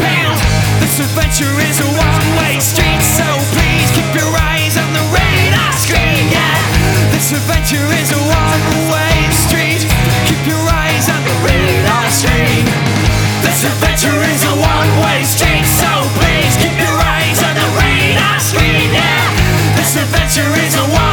pale. This adventure is a one-way street, so please keep your eyes on the radar screen. Yeah, this adventure is a one-way street. Keep your eyes on the radar screen. This adventure is a one-way street, so please keep your eyes on the radar screen. Yeah, this adventure is a one